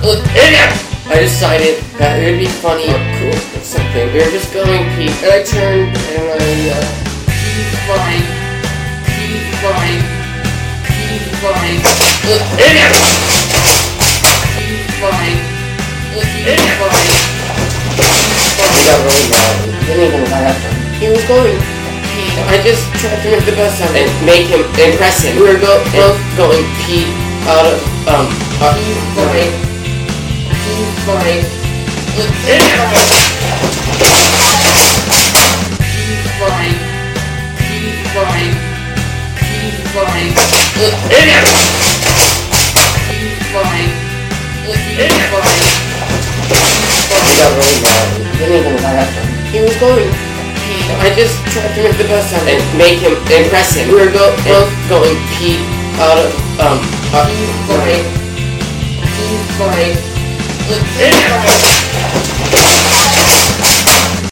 I decided that it would be funny or cool or something. We were just going pee, and I turned and I he's fine. He's fine. He's fine. He's fine. He's fine. He got really mad. He didn't even laugh. He was going pee. I just tried to make the best of it and make him impress him. We were both going pee out of he's fine. He's fine. He's fine. He's fine. He's fine. He's fine. He's fine. He's fine. He got really mad. He didn't even laugh. He was going pee. I just tried to make the best of it and make him impress him. We were both going pee out of he's fine. He's fine. He's fine.